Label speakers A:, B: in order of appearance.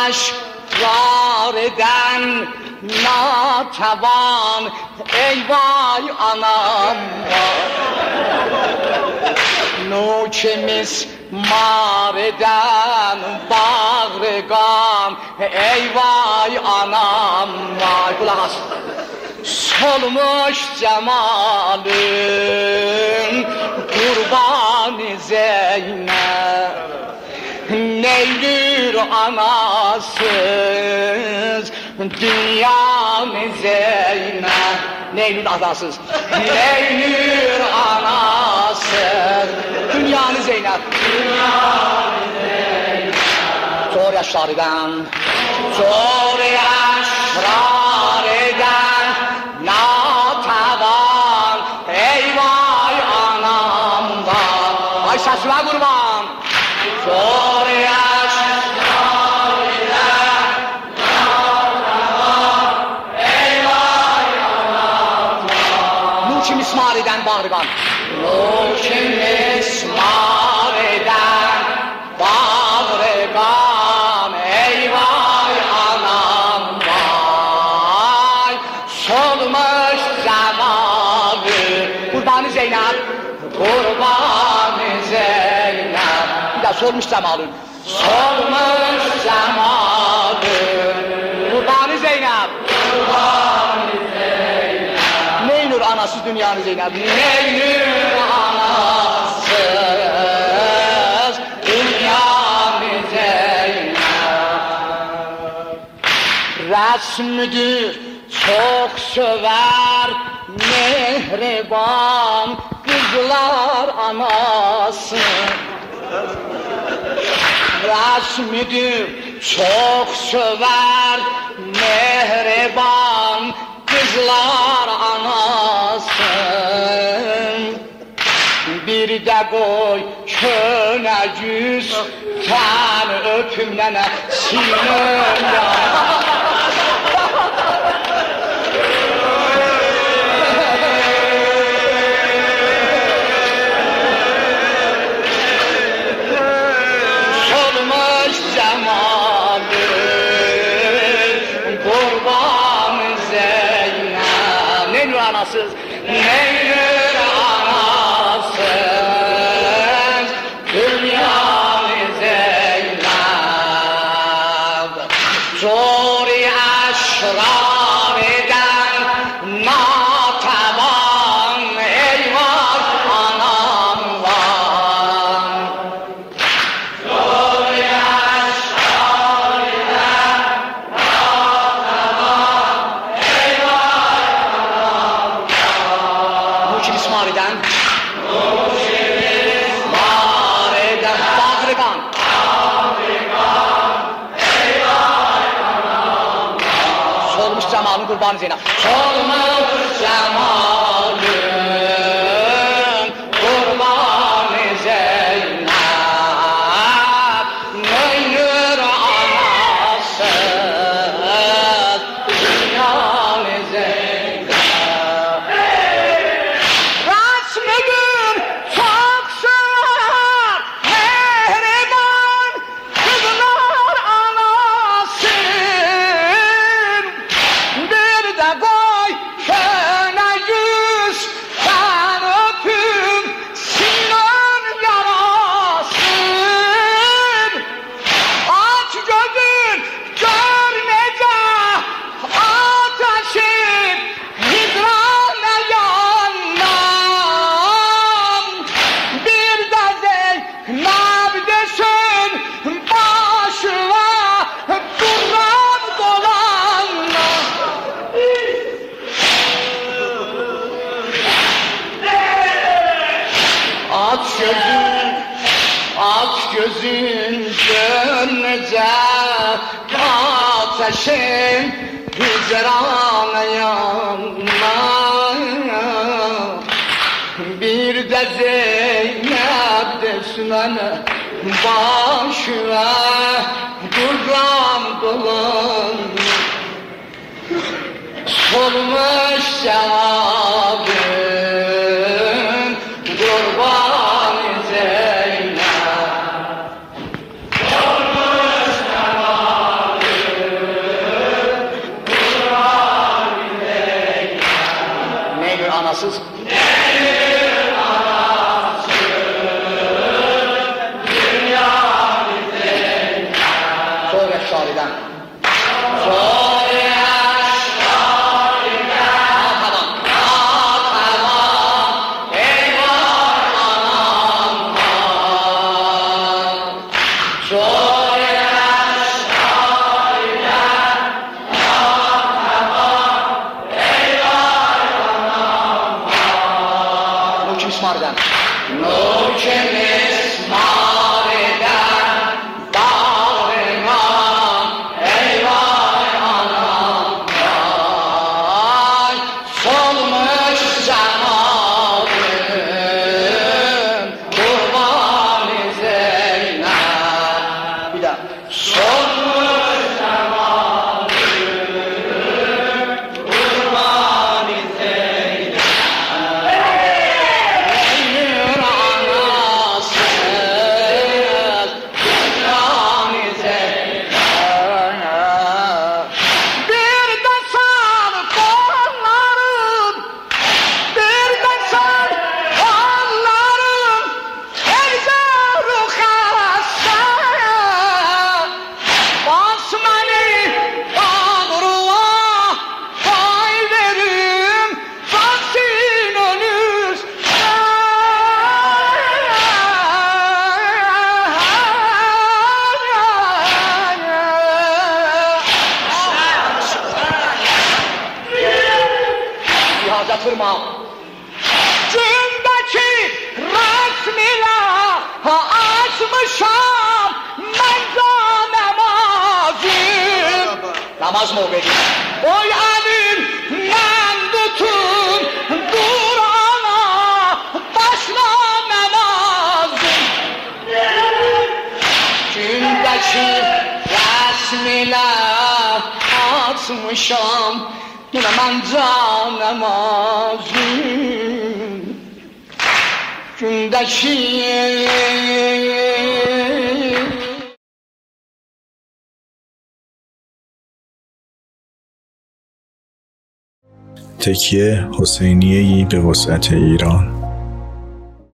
A: aşklar eden natavan, ey vay anam vay. Nukemiz mar eden bağrıgan, ey vay anam vay. Kulak as. Solmuş cemalin kurbanı Zeynep, neylür anasız dünyanı Zeynep. Neylür adasız, neylür anasız dünyanı Zeynep. Dünyanı Zeynep. Zor yaşlar eden, zor yaşlar eden natavan, ey vay anam vay. Ay sesime kurban. Zor yaşlar eden natavan, ey vay anam vay. Nukim ismar eden bağrıgan, nukim ismar eden bağrıgan, ey vay anam vay. Solmuş zamanı kurbanı Zeynep, kurbanı Zeynep. Bir daha solmuş zamanı, solmuş zamanı kurbanı Zeynep, kurbanı Zeynep. Neynur anası dünyanı Zeynep, neynur anasız dünyanı Zeynep. Resmidir çok söver mehriban kızlar anası. Resmidir çok söver mehriban kızlar anası. Bir de koy köne yüz ten öpümlene sinirle. Solmuş cemalin kurbanı Zeynep. Neynur anasız, neynur anasız dünyanı Zeynep. Zor yaşlar eden natavan, ey vay anam vay. Zor yaşlar eden natavan, ey vay anam vay. Nukim ismar eden, nukim ismar eden bağrıgan, solmuş cemalin kurbanı Zeynep. Solmuş cemalin kurbanı Zeynep, neynur anasız dünyanı Zeynep. Resmidir çok sever mehriban kızlar anası. Bir de koy köne yüz ben öpüm sinan yarasın. Aç gözün görmece ateşin hidrane yanmam. Bir de Zeynep desin başına duran dolanma. Aç gözün, aç gözün görmece ateşin hicrana yanmam. Bir de Zeynep desin başına duran dolanma. Solmuş cemalin kurbanı Zeynep. Solmuş cemalin Şari'den. İsmail'den. Nurçin İsmail'den bağrına eyvah anam vay. Solmuş cemalın kurbanı Zeynep. Bir daha. Solmuş cemalın kurbanı Zeynep. Yatırma. Cümdeki resmine açmışam ben namazım. Namaz mı o benim? Oy elimden tutun Kur'an'a başla namazım. Cümdeki resmine açmışam yine ben namazım. Gündeki
B: تکیه حسینیه‌ای به وسعت ایران.